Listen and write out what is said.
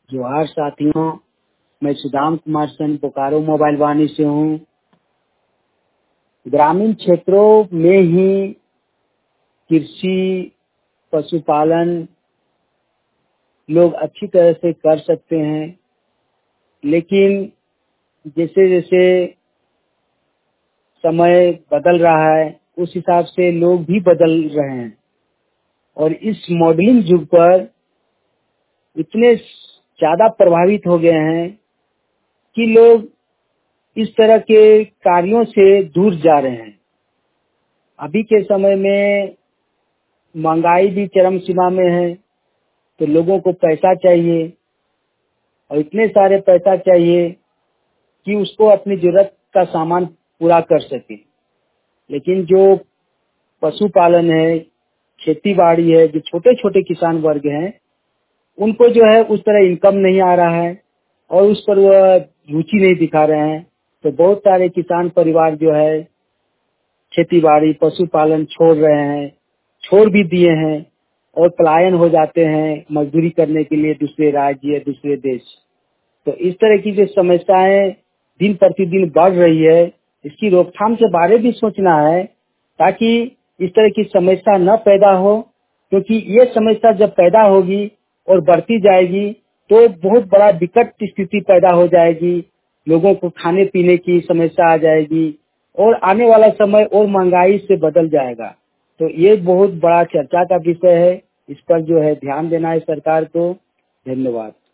जोहार साथियों, मैं सुदाम कुमार सेन बोकारो मोबाइल वाणी से हूँ। ग्रामीण क्षेत्रों में ही कृषि पशुपालन लोग अच्छी तरह से कर सकते हैं, लेकिन जैसे जैसे समय बदल रहा है उस हिसाब से लोग भी बदल रहे हैं और इस मॉडलिंग युग पर इतने ज्यादा प्रभावित हो गए हैं कि लोग इस तरह के कार्यों से दूर जा रहे हैं। अभी के समय में महंगाई भी चरम सीमा में है, तो लोगों को पैसा चाहिए और इतने सारे पैसा चाहिए कि उसको अपनी जरूरत का सामान पूरा कर सके। लेकिन जो पशुपालन है, खेती बाड़ी है, जो छोटे छोटे किसान वर्ग हैं, उनको जो है उस तरह इनकम नहीं आ रहा है और उस पर वह रुचि नहीं दिखा रहे हैं। तो बहुत सारे किसान परिवार जो है खेती बाड़ी पशुपालन छोड़ रहे हैं, छोड़ भी दिए हैं और पलायन हो जाते हैं मजदूरी करने के लिए दूसरे राज्य या दूसरे देश। तो इस तरह की जो समस्याएं दिन प्रतिदिन बढ़ रही है, इसकी रोकथाम के बारे भी सोचना है ताकि इस तरह की समस्या न पैदा हो, क्योंकि ये समस्या जब पैदा होगी और बढ़ती जाएगी तो बहुत बड़ा विकट स्थिति पैदा हो जाएगी। लोगों को खाने पीने की समस्या आ जाएगी और आने वाला समय और महंगाई से बदल जाएगा। तो ये बहुत बड़ा चर्चा का विषय है, इस पर जो है ध्यान देना है सरकार को। धन्यवाद।